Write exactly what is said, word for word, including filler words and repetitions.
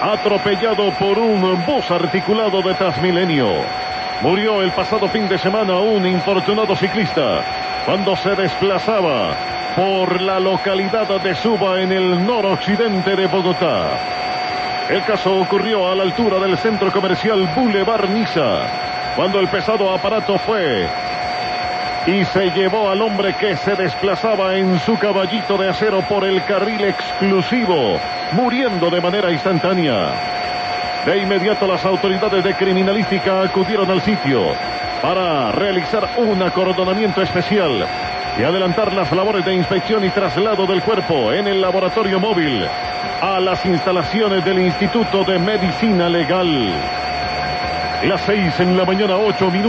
atropellado por un bus articulado de Transmilenio. Murió el pasado fin de semana un infortunado ciclista cuando se desplazaba por la localidad de Suba en el noroccidente de Bogotá. El caso ocurrió a la altura del centro comercial Boulevard Niza, cuando el pesado aparato fue y se llevó al hombre que se desplazaba en su caballito de acero por el carril exclusivo, muriendo de manera instantánea. De inmediato las autoridades de criminalística acudieron al sitio para realizar un acordonamiento especial y adelantar las labores de inspección y traslado del cuerpo en el laboratorio móvil a las instalaciones del Instituto de Medicina Legal. Las seis en la mañana, ocho minutos.